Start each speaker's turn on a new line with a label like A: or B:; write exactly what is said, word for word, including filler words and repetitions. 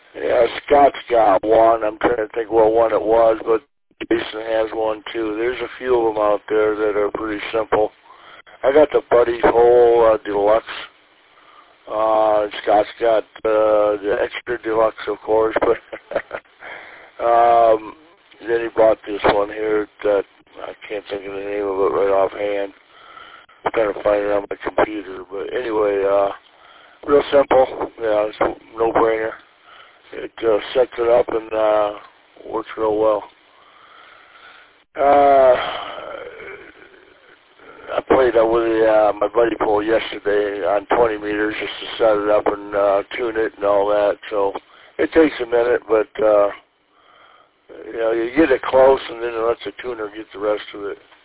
A: Yeah, Scott's got one. I'm trying to think what one it was, but Jason has one too. There's a few of them out there that are pretty simple. I got the Buddy Hole uh, Deluxe. Uh, Scott's got uh, the Extra Deluxe, of course, but um, then he bought this one here that I can't think of the name of it right offhand. I'm trying to find it on my computer, but anyway, uh, real simple. Yeah, it's a no-brainer. It uh, sets it up and uh, works real well. Uh, I played uh, with uh, my buddy pole yesterday on twenty meters just to set it up and uh, tune it and all that. So it takes a minute, but uh, you know, you get it close and then it lets the tuner get the rest of it.